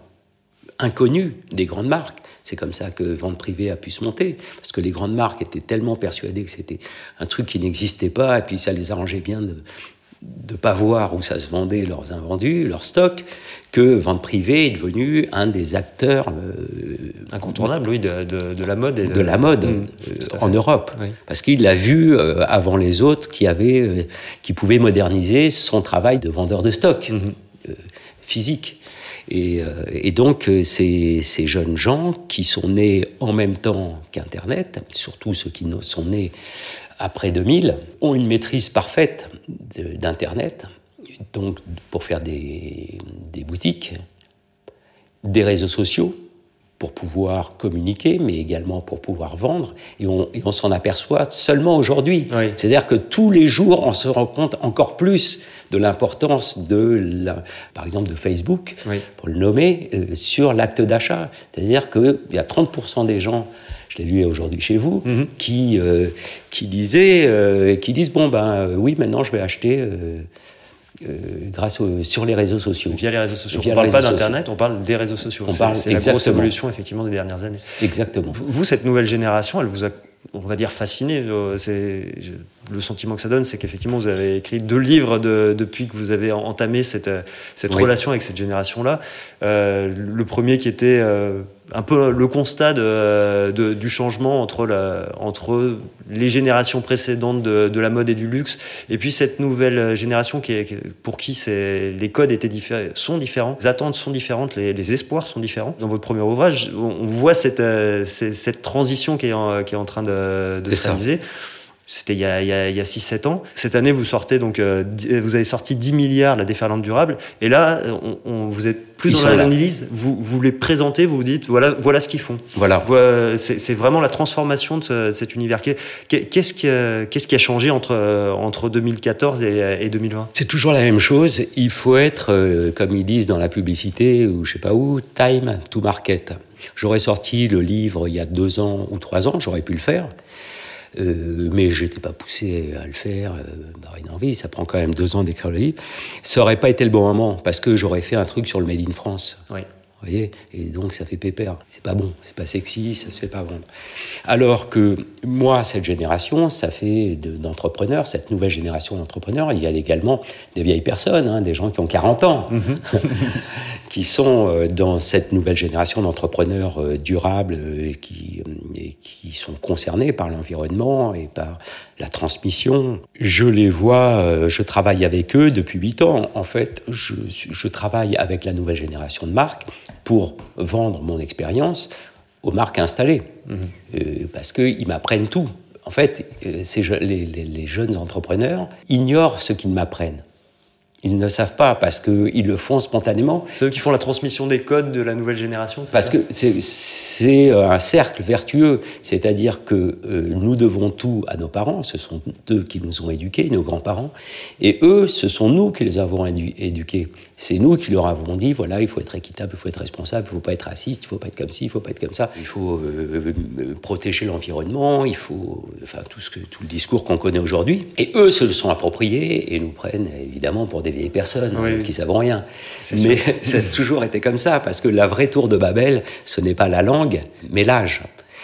inconnu des grandes marques. C'est comme ça que Vente Privée a pu se monter, parce que les grandes marques étaient tellement persuadées que c'était un truc qui n'existait pas, et puis ça les arrangeait bien de de pas voir où ça se vendait, leurs invendus, leurs stocks, que Vente Privée est devenu un des acteurs euh, incontournables, oui, de, de, de la mode et de, de la mode mmh, euh, en Europe, oui. Parce qu'il l'a vu euh, avant les autres qui avaient, euh, qui pouvaient moderniser son travail de vendeur de stock mmh. euh, physique. Et, euh, et donc, euh, ces, ces jeunes gens qui sont nés en même temps qu'Internet, surtout ceux qui sont nés après deux mille, ont une maîtrise parfaite de, d'Internet, donc pour faire des, des boutiques, des réseaux sociaux, pour pouvoir communiquer, mais également pour pouvoir vendre. Et on, et on s'en aperçoit seulement aujourd'hui. Oui. C'est-à-dire que tous les jours, on se rend compte encore plus de l'importance de, la, par exemple, de Facebook, oui. pour le nommer, euh, sur l'acte d'achat. C'est-à-dire qu'il y a trente pour cent des gens, je l'ai lu aujourd'hui chez vous, mm-hmm. qui, euh, qui, disaient, euh, qui disent, bon, ben euh, oui, maintenant je vais acheter... Euh, Euh, grâce au, sur les réseaux sociaux. Via les réseaux sociaux. Via on ne parle pas d'Internet, sociaux. On parle des réseaux sociaux. On c'est parle, c'est la grosse évolution, effectivement, des dernières années. Exactement. Vous, cette nouvelle génération, elle vous a on va dire fasciné. C'est, le sentiment que ça donne, c'est qu'effectivement, vous avez écrit deux livres de, depuis que vous avez entamé cette, cette oui. relation avec cette génération-là. Euh, le premier qui était euh, un peu le constat de, de, du changement entre, la, entre les générations précédentes de, de la mode et du luxe, et puis cette nouvelle génération qui est, pour qui c'est, les codes étaient diffé- sont différents, les attentes sont différentes, les, les espoirs sont différents. Dans votre premier ouvrage, on voit cette, euh, cette transition qui est en, qui est en train de, de se réaliser. C'était il y a, il y a, il y a six sept ans. Cette année, vous sortez donc, euh, vous avez sorti dix milliards, la déferlante durable. Et là, on, on, vous êtes plus Ils dans l'analyse. Vous, vous les présentez, vous vous dites, voilà, voilà ce qu'ils font. Voilà. C'est, c'est vraiment la transformation de, ce, de cet univers. Qu'est-ce qui a, qu'est-ce qui a changé entre, entre deux mille quatorze et, et deux mille vingt? C'est toujours la même chose. Il faut être, euh, comme ils disent dans la publicité, ou je sais pas où, time to market. J'aurais sorti le livre il y a deux ans ou trois ans, j'aurais pu le faire. Euh, mais je n'étais pas poussé à le faire euh, par une envie. Ça prend quand même deux ans d'écrire le livre. Ça aurait pas été le bon moment parce que j'aurais fait un truc sur le Made in France. Oui. Vous voyez, et donc ça fait pépère. C'est pas bon, c'est pas sexy, ça se fait pas vendre. Alors que moi, cette génération, ça fait de, d'entrepreneurs, cette nouvelle génération d'entrepreneurs, il y a également des vieilles personnes, hein, des gens qui ont quarante ans, mm-hmm. qui sont euh, dans cette nouvelle génération d'entrepreneurs euh, durables euh, qui, euh, et qui sont concernés par l'environnement et par la transmission. Je les vois, euh, je travaille avec eux depuis huit ans. En fait, je, je travaille avec la nouvelle génération de marques pour vendre mon expérience aux marques installées. Mmh. Euh, parce qu'ils m'apprennent tout. En fait, euh, ces je, les, les, les jeunes entrepreneurs ignorent ce qu'ils m'apprennent. Ils ne savent pas parce qu'ils le font spontanément. C'est eux qui font la transmission des codes de la nouvelle génération, c'est Parce ça que c'est, c'est un cercle vertueux. C'est-à-dire que euh, nous devons tout à nos parents. Ce sont eux qui nous ont éduqués, nos grands-parents. Et eux, ce sont nous qui les avons édu- éduqués. C'est nous qui leur avons dit, voilà, il faut être équitable, il faut être responsable, il ne faut pas être raciste, il ne faut pas être comme ci, il ne faut pas être comme ça. Il faut euh, euh, protéger l'environnement, il faut... Enfin, tout, ce que, tout le discours qu'on connaît aujourd'hui. Et eux se le sont appropriés et nous prennent, évidemment, pour des vieilles personnes oui, oui. qui savent rien. C'est mais sûr. Ça a toujours été comme ça, parce que la vraie tour de Babel, ce n'est pas la langue, mais l'âge.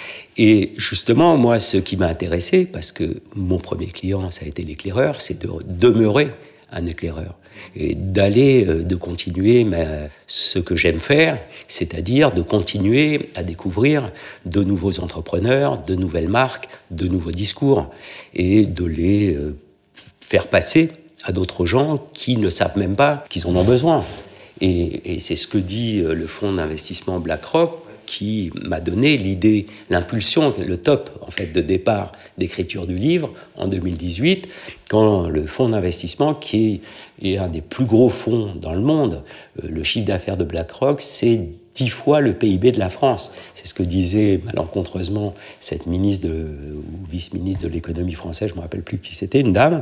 Et justement, moi, ce qui m'a intéressé, parce que mon premier client, ça a été l'éclaireur, c'est de demeurer un éclaireur. Et d'aller, de continuer ma, ce que j'aime faire, c'est-à-dire de continuer à découvrir de nouveaux entrepreneurs, de nouvelles marques, de nouveaux discours, et de les euh, faire passer à d'autres gens qui ne savent même pas qu'ils en ont besoin. Et, et c'est ce que dit le fonds d'investissement BlackRock, qui m'a donné l'idée, l'impulsion, le top en fait de départ d'écriture du livre en deux mille dix-huit, quand le fonds d'investissement, qui est, est un des plus gros fonds dans le monde, le chiffre d'affaires de BlackRock, c'est dix fois le P I B de la France. C'est ce que disait malencontreusement cette ministre de, ou vice-ministre de l'économie française, je ne me rappelle plus qui c'était, une dame,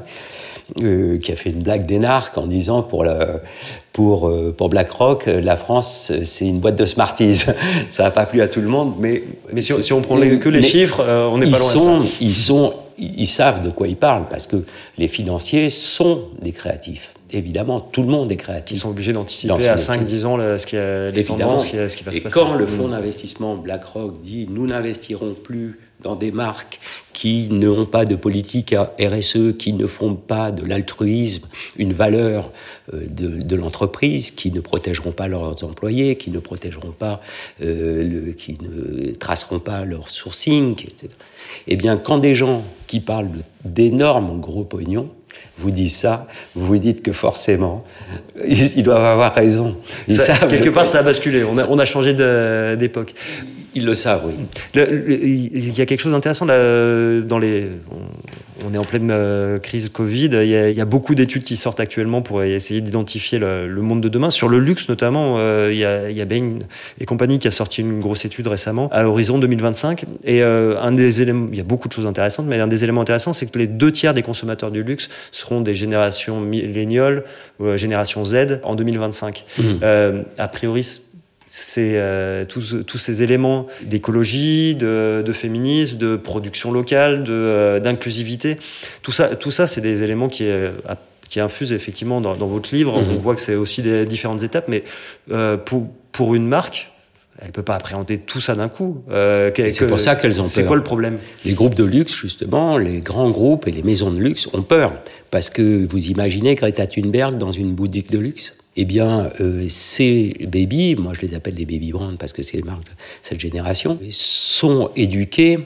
euh, qui a fait une blague d'énarque en disant pour, le, pour, euh, pour BlackRock, la France, c'est une boîte de Smarties. Ça n'a pas plu à tout le monde, mais... Mais si on, si on prend les, que les chiffres, euh, on n'est pas loin sont, de ça. Ils, sont, ils savent de quoi ils parlent, parce que les financiers sont des créatifs. Évidemment, tout le monde est créatif. Ils sont obligés d'anticiper à cinq dix ans le, ce qui a, les Évidemment. tendances, ce qui, a, ce qui va Et se passer. Et quand le fonds d'investissement BlackRock dit « nous n'investirons plus dans des marques qui n'ont pas de politique R S E, qui ne font pas de l'altruisme une valeur de, de l'entreprise, qui ne protégeront pas leurs employés, qui ne protégeront pas, euh, le, qui ne traceront pas leur sourcing, et cetera » Eh bien, quand des gens qui parlent d'énormes gros pognons vous disent ça, vous vous dites que forcément, ils, ils doivent avoir raison. Ils ça, savent quelque le... part, ça a basculé. On a, on a changé de, d'époque. Ils le savent, oui. Le, le, il y a quelque chose d'intéressant là, dans les. On, on est en pleine euh, crise Covid. Il y, a, il y a beaucoup d'études qui sortent actuellement pour essayer d'identifier le, le monde de demain. Sur le luxe, notamment, euh, il y a, il y a Bain et compagnie qui a sorti une grosse étude récemment à l'horizon deux mille vingt-cinq. Et euh, un des éléments, il y a beaucoup de choses intéressantes, mais un des éléments intéressants, c'est que les deux tiers des consommateurs du luxe seront des générations milléniales, euh, génération Z, en deux mille vingt-cinq. Mmh. Euh, a priori, c'est euh, tous, tous ces éléments d'écologie, de, de féminisme, de production locale, de, euh, d'inclusivité. Tout ça, tout ça, c'est des éléments qui, euh, qui infusent effectivement dans, dans votre livre. Mmh. On voit que c'est aussi des différentes étapes, mais euh, pour, pour une marque, elle peut pas appréhender tout ça d'un coup. Euh, que, c'est que, pour ça qu'elles ont c'est peur. C'est quoi le problème ? Les groupes de luxe, justement, les grands groupes et les maisons de luxe ont peur. Parce que vous imaginez Greta Thunberg dans une boutique de luxe ? Eh bien, euh, ces babies, moi je les appelle des baby brands parce que c'est les marques de cette génération, sont éduqués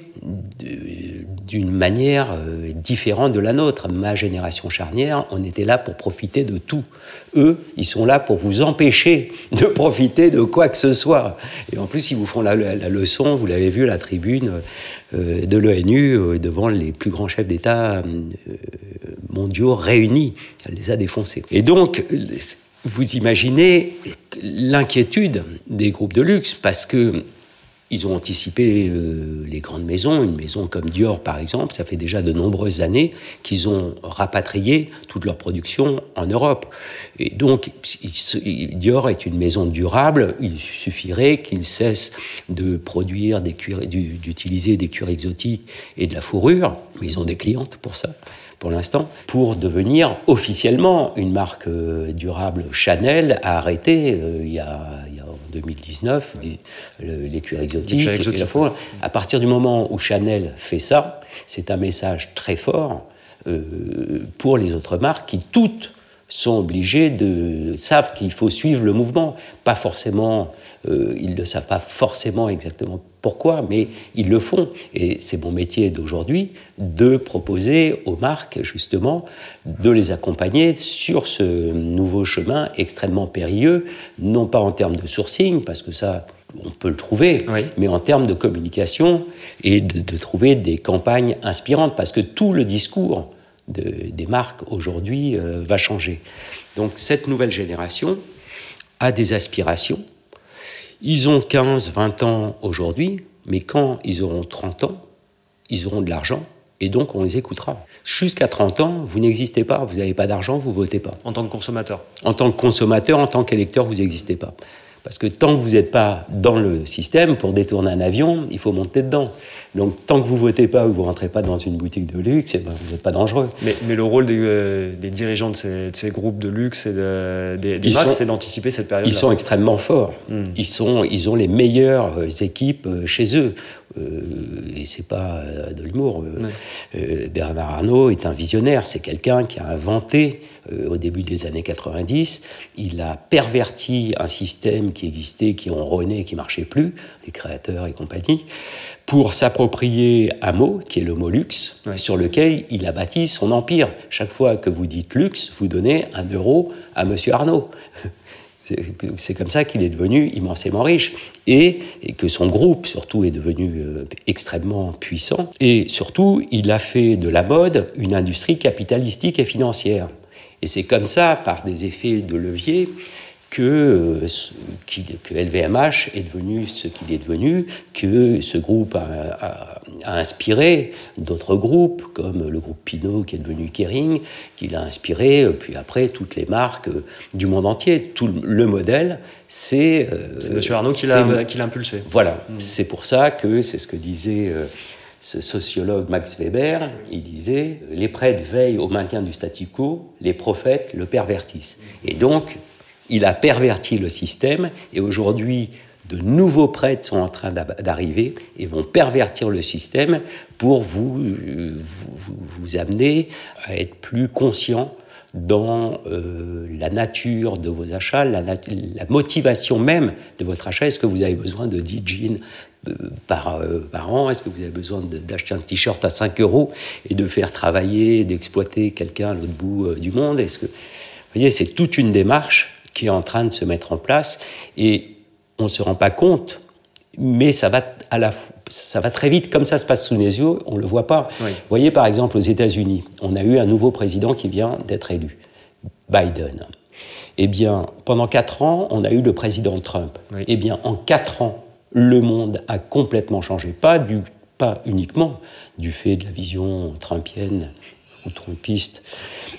de, d'une manière euh, différente de la nôtre. Ma génération charnière, on était là pour profiter de tout. Eux, ils sont là pour vous empêcher de profiter de quoi que ce soit. Et en plus, ils vous font la, la, la leçon, vous l'avez vu à la tribune euh, de l'ONU, euh, devant les plus grands chefs d'État euh, mondiaux réunis. Elle les a défoncés. Et donc, vous imaginez l'inquiétude des groupes de luxe parce que ils ont anticipé euh, les grandes maisons. Une maison comme Dior, par exemple, ça fait déjà de nombreuses années qu'ils ont rapatrié toute leur production en Europe. Et donc, il, Dior est une maison durable. Il suffirait qu'ils cessent de produire des cuirs, d'utiliser des cuirs exotiques et de la fourrure. Mais ils ont des clientes pour ça. Pour l'instant, pour devenir officiellement une marque euh, durable. Chanel a arrêté euh, il, y a, il y a en deux mille dix-neuf des, le, les cuirs exotiques. cuirs exotiques. Et la fourrure. À partir du moment où Chanel fait ça, c'est un message très fort euh, pour les autres marques qui toutes sont obligées de savent qu'il faut suivre le mouvement. Pas forcément, euh, ils ne savent pas forcément exactement pourquoi, mais ils le font. Et c'est mon métier d'aujourd'hui de proposer aux marques, justement, de les accompagner sur ce nouveau chemin extrêmement périlleux, non pas en termes de sourcing, parce que ça, on peut le trouver, oui. mais en termes de communication et de, de trouver des campagnes inspirantes, parce que tout le discours de, des marques aujourd'hui euh, va changer. Donc cette nouvelle génération a des aspirations. Ils ont quinze, vingt ans aujourd'hui, mais quand ils auront trente ans, ils auront de l'argent et donc on les écoutera. Jusqu'à trente ans, vous n'existez pas, vous n'avez pas d'argent, vous ne votez pas. En tant que consommateur ? En tant que consommateur, en tant qu'électeur, vous n'existez pas. Parce que tant que vous n'êtes pas dans le système, pour détourner un avion, il faut monter dedans. Donc tant que vous ne votez pas ou vous ne rentrez pas dans une boutique de luxe, eh ben, vous n'êtes pas dangereux. Mais, mais le rôle des, euh, des dirigeants de ces, de ces groupes de luxe et de, des, des marques, sont, c'est d'anticiper cette période-là. Ils sont extrêmement forts. Mmh. Ils, sont, ils ont les meilleures équipes chez eux. Euh, et c'est pas euh, de l'humour. Euh, ouais. euh, Bernard Arnault est un visionnaire. C'est quelqu'un qui a inventé, euh, au début des années quatre-vingt-dix, il a perverti un système qui existait, qui ronronnait, qui marchait plus, les créateurs et compagnie, pour s'approprier un mot, qui est le mot luxe, ouais. sur lequel il a bâti son empire. Chaque fois que vous dites luxe, vous donnez un euro à Monsieur Arnault. C'est comme ça qu'il est devenu immensément riche et, et que son groupe, surtout, est devenu euh, extrêmement puissant. Et surtout, il a fait de la mode une industrie capitalistique et financière. Et c'est comme ça, par des effets de levier, que, euh, que L V M H est devenu ce qu'il est devenu, que ce groupe a, a, a inspiré d'autres groupes, comme le groupe Pinault qui est devenu Kering, qui l'a inspiré, puis après toutes les marques du monde entier. Tout le, le modèle, c'est... Euh, c'est Monsieur Arnault qui l'a, qui l'a impulsé. Voilà, mmh. c'est pour ça que, c'est ce que disait... Euh, ce sociologue Max Weber, il disait « Les prêtres veillent au maintien du statu quo, les prophètes le pervertissent ». Et donc, il a perverti le système, et aujourd'hui, de nouveaux prêtres sont en train d'arriver et vont pervertir le système pour vous, vous, vous amener à être plus conscient dans euh, la nature de vos achats, la, nat- la motivation même de votre achat. Est-ce que vous avez besoin de dix jeans euh, par, euh, par an ? Est-ce que vous avez besoin de, d'acheter un t-shirt à cinq euros et de faire travailler, d'exploiter quelqu'un à l'autre bout euh, du monde ? Est-ce que... Vous voyez, c'est toute une démarche qui est en train de se mettre en place et on ne se rend pas compte, mais ça va, à la, ça va très vite. Comme ça se passe sous les yeux, on ne le voit pas. Oui. Vous voyez, par exemple, aux États-Unis, on a eu un nouveau président qui vient d'être élu, Biden. Eh bien, pendant quatre ans, on a eu le président Trump. Oui. Eh bien, en quatre ans, le monde a complètement changé. Pas, du, pas uniquement du fait de la vision trumpienne ou trumpiste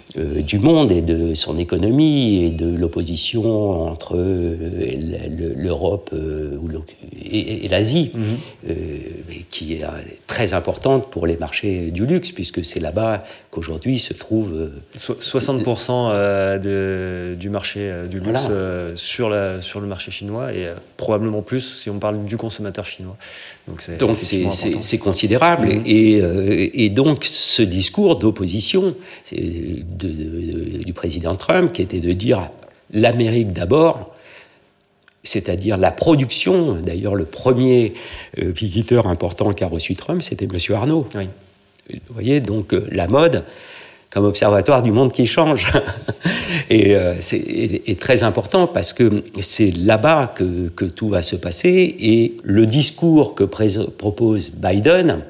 euh, du monde et de son économie et de l'opposition entre euh, l'Europe euh, et, et l'Asie, mmh. euh, qui est très importante pour les marchés du luxe, puisque c'est là-bas qu'aujourd'hui se trouve... Euh, so- soixante pour cent euh, de, du marché euh, du luxe voilà. euh, sur, la, sur le marché chinois et euh, probablement plus si on parle du consommateur chinois. Donc c'est, donc c'est, c'est, c'est considérable. Mmh. Et, euh, et donc ce discours d'opposition c'est de, de, de, du président Trump, qui était de dire l'Amérique d'abord, c'est-à-dire la production. D'ailleurs, le premier euh, visiteur important qu'a reçu Trump, c'était M. Arnault. Oui. Vous voyez, donc euh, la mode comme observatoire du monde qui change. et euh, c'est est, est très important parce que c'est là-bas que, que tout va se passer. Et le discours que pré- propose Biden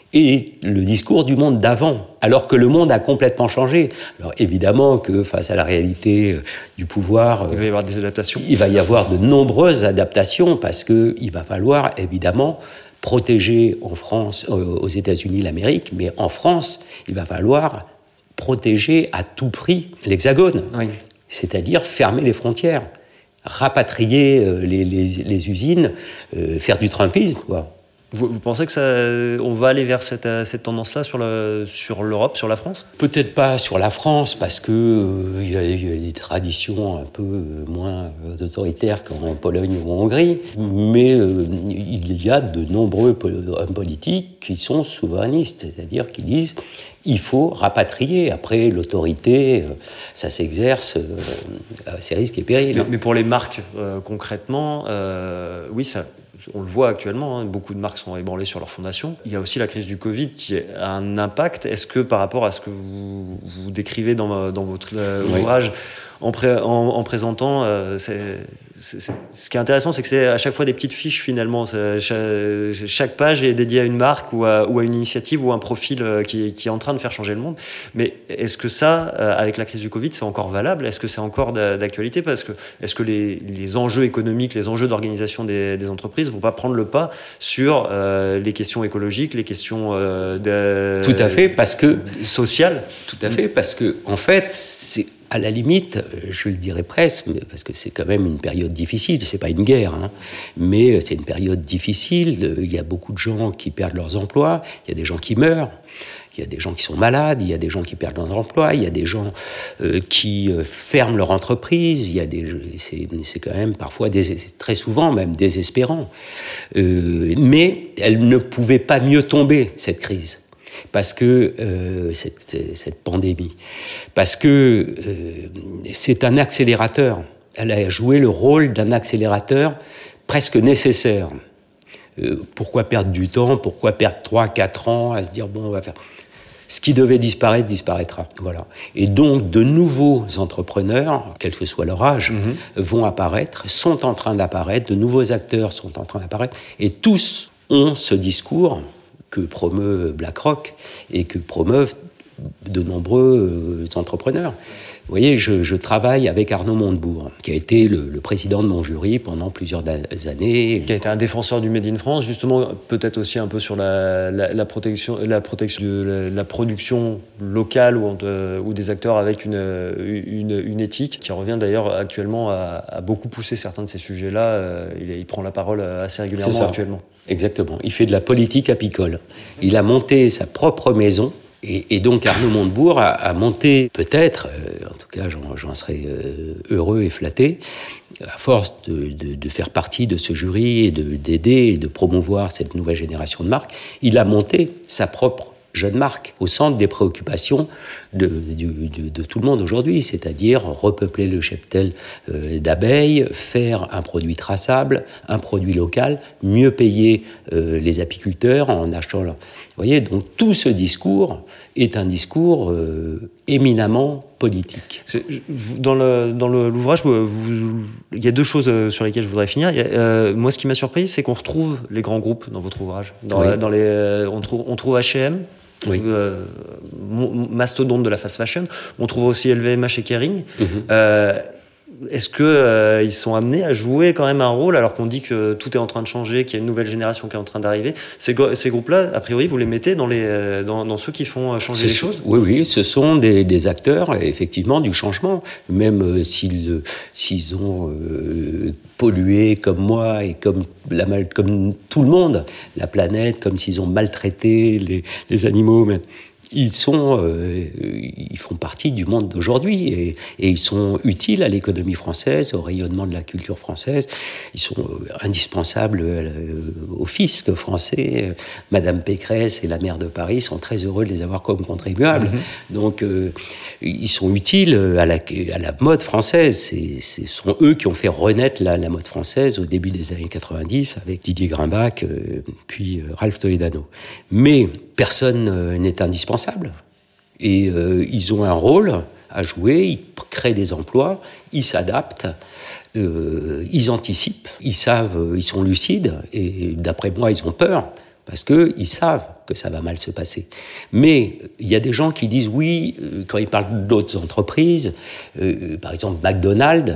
est le discours du monde d'avant, alors que le monde a complètement changé. Alors évidemment que face à la réalité du pouvoir... Il va y avoir des adaptations. Il va y avoir de nombreuses adaptations parce qu'il va falloir évidemment protéger en France, euh, aux États-Unis l'Amérique, mais en France, il va falloir protéger à tout prix l'Hexagone, oui. c'est-à-dire fermer les frontières, rapatrier euh, les, les, les usines, euh, faire du trumpisme, quoi. Vous, vous pensez que ça, on va aller vers cette, cette tendance-là sur, le, sur l'Europe, sur la France ? Peut-être pas sur la France, parce qu'il euh, y, y a des traditions un peu moins autoritaires qu'en Pologne ou en Hongrie, mais euh, il y a de nombreux hommes politiques qui sont souverainistes, c'est-à-dire qui disent il faut rapatrier. Après, l'autorité, ça s'exerce à ses risques et périls. Mais, mais pour les marques, euh, concrètement, euh, oui, ça... on le voit actuellement, hein, beaucoup de marques sont ébranlées sur leur fondation. Il y a aussi la crise du Covid qui a un impact. Est-ce que par rapport à ce que vous, vous décrivez dans, dans votre euh, oui. ouvrage, en, pré, en, en présentant, euh, c'est, c'est, c'est, ce qui est intéressant, c'est que c'est à chaque fois des petites fiches finalement. Chaque, chaque page est dédiée à une marque ou à, ou à une initiative ou à un profil qui, qui est en train de faire changer le monde. Mais est-ce que ça, avec la crise du Covid, c'est encore valable ? Est-ce que c'est encore d'actualité ? Parce que est-ce que les, les enjeux économiques, les enjeux d'organisation des, des entreprises ne vont pas prendre le pas sur euh, les questions écologiques, les questions euh, de, tout à fait, parce que sociales ? Tout à fait, parce que en fait, c'est à la limite, je le dirais presque, parce que c'est quand même une période difficile, c'est pas une guerre, hein, mais c'est une période difficile, il y a beaucoup de gens qui perdent leurs emplois, il y a des gens qui meurent, il y a des gens qui sont malades, il y a des gens qui perdent leur emploi, il y a des gens euh, qui euh, ferment leur entreprise, il y a des, c'est, c'est quand même parfois, des, très souvent même désespérant. Euh, mais elle ne pouvait pas mieux tomber, cette crise. Parce que euh, cette, cette pandémie, parce que euh, c'est un accélérateur. Elle a joué le rôle d'un accélérateur presque nécessaire. Euh, pourquoi perdre du temps ? Pourquoi perdre trois, quatre ans à se dire bon, on va faire. Ce qui devait disparaître disparaîtra. Voilà. Et donc de nouveaux entrepreneurs, quel que soit leur âge, mmh. vont apparaître, sont en train d'apparaître. De nouveaux acteurs sont en train d'apparaître, et tous ont ce discours que promeut BlackRock et que promeuvent de nombreux entrepreneurs. Vous voyez, je, je travaille avec Arnaud Montebourg, qui a été le, le président de mon jury pendant plusieurs années. Qui a été un défenseur du Made in France, justement, peut-être aussi un peu sur la, la, la protection, la, protection de la, la production locale ou, euh, ou des acteurs avec une, une, une éthique, qui revient d'ailleurs actuellement à, à beaucoup pousser certains de ces sujets-là. Euh, il, il prend la parole assez régulièrement actuellement. Exactement. Il fait de la politique apicole. Il a monté sa propre maison. Et, et donc Arnaud Montebourg a, a monté, peut-être, euh, en tout cas j'en, j'en serais euh, heureux et flatté, à force de, de, de faire partie de ce jury et de, d'aider et de promouvoir cette nouvelle génération de marques, il a monté sa propre jeune marque au centre des préoccupations de, de, de, de tout le monde aujourd'hui, c'est-à-dire repeupler le cheptel euh, d'abeilles, faire un produit traçable, un produit local, mieux payer euh, les apiculteurs en achetant leur... Vous voyez, donc tout ce discours est un discours euh, éminemment politique. C'est, dans, le, dans le, l'ouvrage, vous, vous, il y a deux choses sur lesquelles je voudrais finir. Il y a, euh, moi, ce qui m'a surpris, c'est qu'on retrouve les grands groupes dans votre ouvrage. Dans, oui. dans les, on trouve, on trouve H et M, oui. euh, mastodonte de la fast fashion. On trouve aussi L V M H et Kering. Mm-hmm. Euh, est-ce que euh, ils sont amenés à jouer quand même un rôle alors qu'on dit que tout est en train de changer, qu'il y a une nouvelle génération qui est en train d'arriver? Ces, ces groupes-là, a priori, vous les mettez dans les dans, dans ceux qui font changer ce les choses? Oui, oui, ce sont des, des acteurs effectivement du changement, même euh, s'ils s'ils ont euh, pollué comme moi et comme la comme tout le monde la planète, comme s'ils ont maltraité les, les animaux. Mais ils sont, euh, ils font partie du monde d'aujourd'hui et, et ils sont utiles à l'économie française, au rayonnement de la culture française. Ils sont euh, indispensables euh, au fisc français. Madame Pécresse et la maire de Paris sont très heureux de les avoir comme contribuables. Mmh. Donc, euh, ils sont utiles à la, à la mode française. C'est, ce sont eux qui ont fait renaître la, la mode française au début des années quatre-vingt-dix avec Didier Grimbach, euh, puis euh, Ralph Toledano. Mais personne euh, n'est indispensable. Et euh, ils ont un rôle à jouer, ils créent des emplois, ils s'adaptent, euh, ils anticipent, ils savent, ils sont lucides, et d'après moi, ils ont peur, parce qu'ils savent que ça va mal se passer. Mais il y a des gens qui disent oui, quand ils parlent d'autres entreprises, euh, par exemple McDonald's,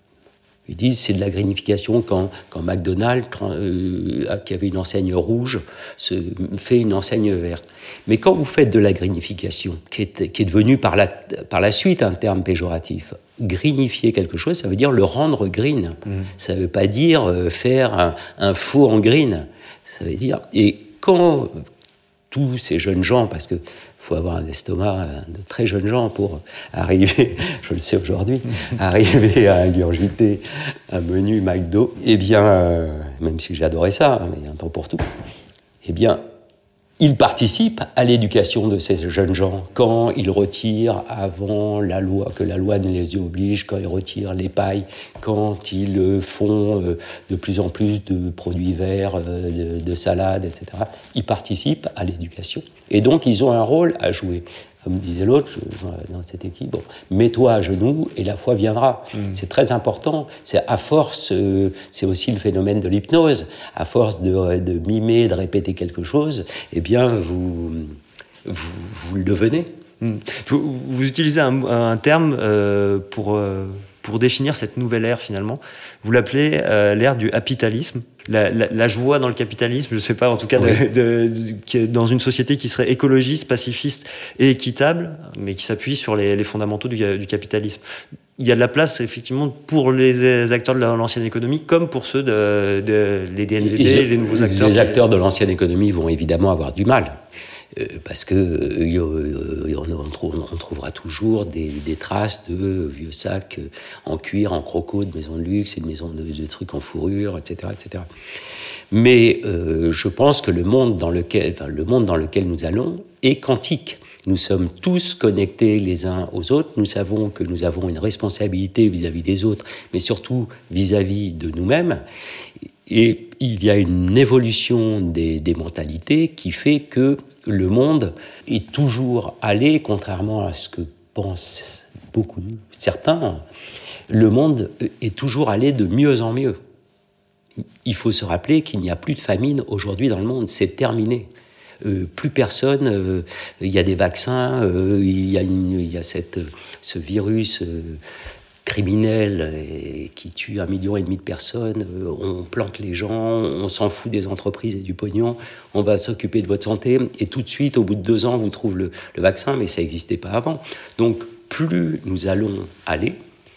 ils disent c'est de la greenification quand, quand McDonald's, euh, qui avait une enseigne rouge, se fait une enseigne verte. Mais quand vous faites de la greenification, qui est, qui est devenu par la, par la suite un terme péjoratif, greenifier quelque chose, ça veut dire le rendre green. Mmh. Ça ne veut pas dire euh, faire un, un faux en green. Ça veut dire... Et quand tous ces jeunes gens, parce que il faut avoir un estomac de très jeunes gens pour arriver, je le sais aujourd'hui, arriver à ingurgiter un menu McDo. Eh bien, euh, même si j'adorais ça, mais il y a un temps pour tout, eh bien, ils participent à l'éducation de ces jeunes gens quand ils retirent avant la loi, que la loi ne les y oblige, quand ils retirent les pailles, quand ils font de plus en plus de produits verts, de, de salades, et cetera. Ils participent à l'éducation. Et donc, ils ont un rôle à jouer. Comme disait l'autre dans cette équipe, bon, mets-toi à genoux et la foi viendra. Mmh. C'est très important. C'est à force, euh, c'est aussi le phénomène de l'hypnose. À force de, de mimer, de répéter quelque chose, eh bien, vous, vous, vous le devenez. Mmh. Vous, vous utilisez un, un terme euh, pour, euh, pour définir cette nouvelle ère, finalement. Vous l'appelez euh, l'ère du capitalisme. La, la, la joie dans le capitalisme, je ne sais pas, en tout cas, oui. de, de, de, dans une société qui serait écologiste, pacifiste et équitable, mais qui s'appuie sur les, les fondamentaux du, du capitalisme. Il y a de la place, effectivement, pour les acteurs de l'ancienne économie, comme pour ceux de, de les D N V B, Ils, les nouveaux acteurs. Les acteurs de l'ancienne économie vont évidemment avoir du mal. Euh, parce que euh, on, on, trouve, on trouvera toujours des, des traces de vieux sacs en cuir, en croco, de maisons de luxe et de maisons de, de trucs en fourrure, et cetera, et cetera. Mais euh, je pense que le monde dans lequel, enfin, le monde dans lequel nous allons est quantique. Nous sommes tous connectés les uns aux autres. Nous savons que nous avons une responsabilité vis-à-vis des autres, mais surtout vis-à-vis de nous-mêmes. Et il y a une évolution des, des mentalités qui fait que le monde est toujours allé, contrairement à ce que pensent beaucoup, certains, le monde est toujours allé de mieux en mieux. Il faut se rappeler qu'il n'y a plus de famine aujourd'hui dans le monde, c'est terminé. Euh, plus personne, euh, il y a des vaccins, euh, il y a, une, il y a cette, ce virus euh, criminel et qui tue un million et demi de personnes, euh, on plante les gens, on s'en fout des entreprises et du pognon, on va s'occuper de votre santé, et tout de suite, au bout de deux ans, vous trouvez le, le vaccin, mais ça n'existait pas avant. Donc, plus nous allons aller,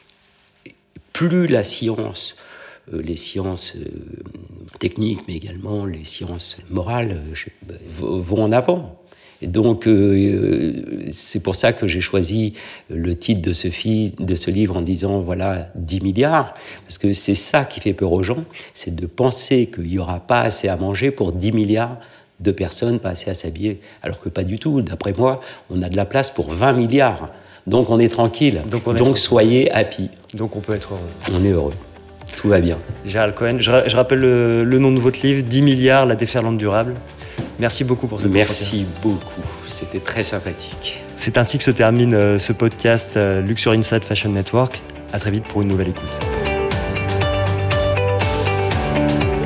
plus la science, euh, les sciences euh, techniques, mais également les sciences morales, euh, vont en avant. Et donc, euh, c'est pour ça que j'ai choisi le titre de ce, fi- de ce livre en disant, voilà, dix milliards, parce que c'est ça qui fait peur aux gens, c'est de penser qu'il n'y aura pas assez à manger pour dix milliards de personnes, pas assez à s'habiller, alors que pas du tout. D'après moi, on a de la place pour vingt milliards, donc on est tranquille, donc, on est donc tranquille. Soyez happy. Donc on peut être heureux. On est heureux. Tout va bien. Gérald Cohen, je, ra- je rappelle le, le nom de votre livre, dix milliards, la déferlante durable. Merci beaucoup pour cette Merci beaucoup, c'était très sympathique. C'est ainsi que se termine euh, ce podcast euh, Luxury Insight Fashion Network. À très vite pour une nouvelle écoute.